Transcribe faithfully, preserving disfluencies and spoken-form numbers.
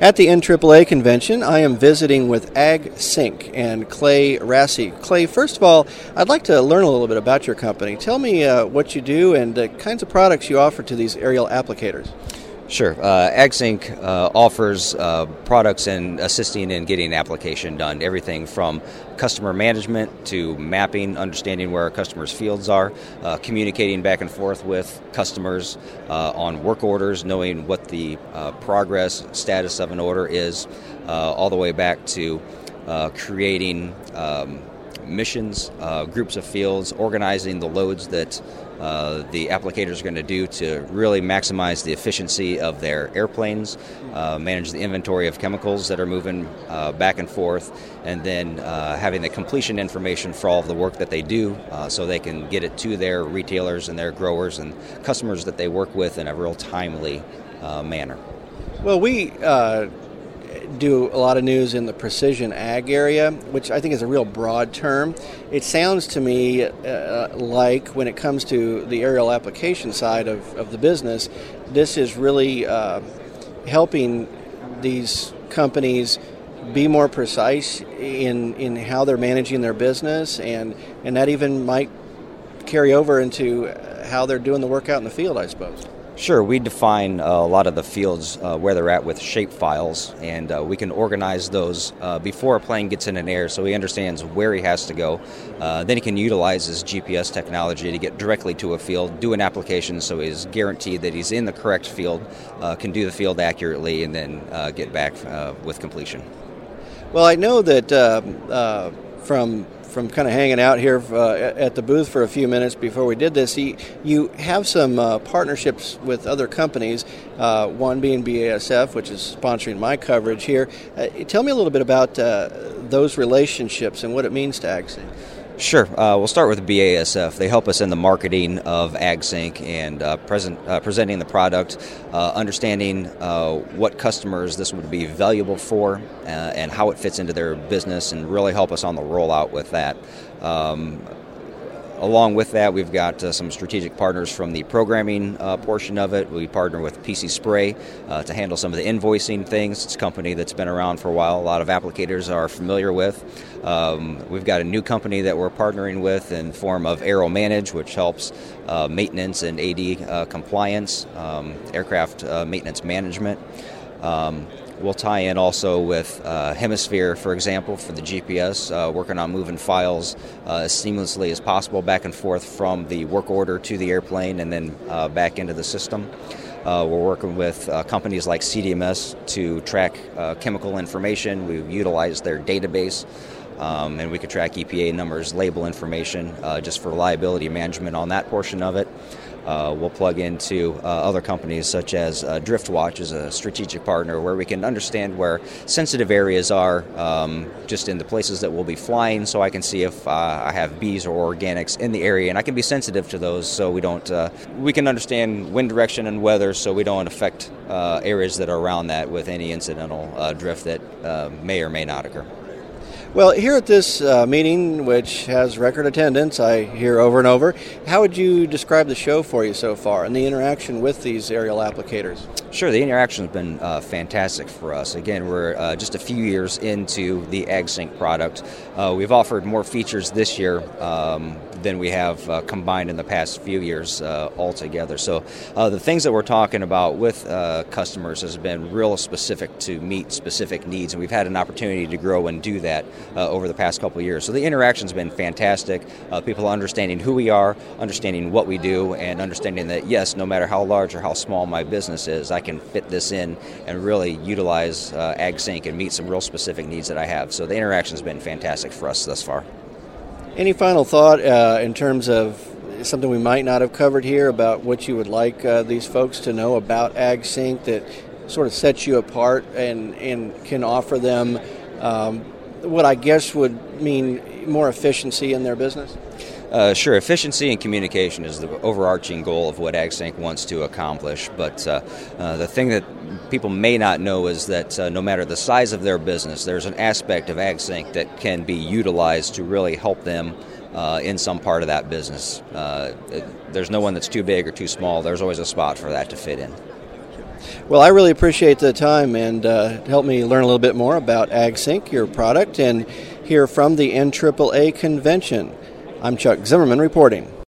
At the N triple A convention, I am visiting with AgSync and Clay Rassi. Clay, first of all, I'd like to learn a little bit about your company. Tell me uh, what you do and the kinds of products you offer to these aerial applicators. Sure. Uh, AgSync uh, offers uh, products and assisting in getting an application done. Everything from customer management to mapping, understanding where our customers' fields are, uh, communicating back and forth with customers uh, on work orders, knowing what the uh, progress status of an order is, uh, all the way back to uh, creating um, missions, uh, groups of fields, organizing the loads that Uh, the applicators are going to do to really maximize the efficiency of their airplanes, uh, manage the inventory of chemicals that are moving uh, back and forth, and then uh, having the completion information for all of the work that they do uh, so they can get it to their retailers and their growers and customers that they work with in a real timely uh, manner. Well, we uh, do a lot of news in the precision ag area, which I think is a real broad term. It sounds to me uh, like when it comes to the aerial application side of, of the business, this is really uh, helping these companies be more precise in, in how they're managing their business, and, and that even might carry over into how they're doing the work out in the field, I suppose. Sure, we define uh, a lot of the fields uh, where they're at with shape files, and uh, we can organize those uh, before a plane gets in an air so he understands where he has to go. Uh, then he can utilize his G P S technology to get directly to a field, do an application so he's guaranteed that he's in the correct field, uh, can do the field accurately, and then uh, get back uh, with completion. Well, I know that uh, uh, from from kind of hanging out here uh, at the booth for a few minutes before we did this, you, you have some uh, partnerships with other companies, uh, one being B A S F, which is sponsoring my coverage here. Uh, tell me a little bit about uh, those relationships and what it means to AgSync. Sure. Uh, we'll start with B A S F. They help us in the marketing of AgSync and uh, present, uh, presenting the product, uh, understanding uh, what customers this would be valuable for uh, and how it fits into their business, and really help us on the rollout with that. Um, Along with that, we've got uh, some strategic partners from the programming uh, portion of it. We partner with P C Spray uh, to handle some of the invoicing things. It's a company that's been around for a while. A lot of applicators are familiar with. Um, we've got a new company that we're partnering with in the form of Aero Manage, which helps uh, maintenance and A D uh, compliance, um, aircraft uh, maintenance management. Um, We'll tie in also with uh, Hemisphere, for example, for the G P S, uh, working on moving files uh, as seamlessly as possible back and forth from the work order to the airplane and then uh, back into the system. Uh, we're working with uh, companies like C D M S to track uh, chemical information. We've utilized their database, um, and we could track E P A numbers, label information, uh, just for liability management on that portion of it. Uh, we'll plug into uh, other companies such as uh, Driftwatch as a strategic partner, where we can understand where sensitive areas are um, just in the places that we'll be flying, so I can see if uh, I have bees or organics in the area, and I can be sensitive to those so we don't, uh, we can understand wind direction and weather so we don't affect uh, areas that are around that with any incidental uh, drift that uh, may or may not occur. Well, here at this uh, meeting, which has record attendance, I hear over and over, how would you describe the show for you so far and the interaction with these aerial applicators? Sure, the interaction has been uh, fantastic for us. Again, we're uh, just a few years into the AgSync product. Uh, we've offered more features this year um, than we have uh, combined in the past few years uh, altogether. So uh, the things that we're talking about with uh, customers has been real specific to meet specific needs, and we've had an opportunity to grow and do that uh, over the past couple of years. So the interaction's been fantastic. Uh, people understanding who we are, understanding what we do, and understanding that, yes, no matter how large or how small my business is, I can fit this in and really utilize uh, AgSync and meet some real specific needs that I have. So the interaction's been fantastic for us thus far. Any final thought uh, in terms of something we might not have covered here about what you would like uh, these folks to know about AgSync that sort of sets you apart and, and can offer them um, what I guess would mean more efficiency in their business? Uh, sure, efficiency and communication is the overarching goal of what AgSync wants to accomplish, but uh, uh, the thing that people may not know is that uh, no matter the size of their business, there's an aspect of AgSync that can be utilized to really help them uh, in some part of that business. Uh, it, there's no one that's too big or too small. There's always a spot for that to fit in. Well, I really appreciate the time and uh, help me learn a little bit more about AgSync, your product, and hear from the N triple A convention. I'm Chuck Zimmerman reporting.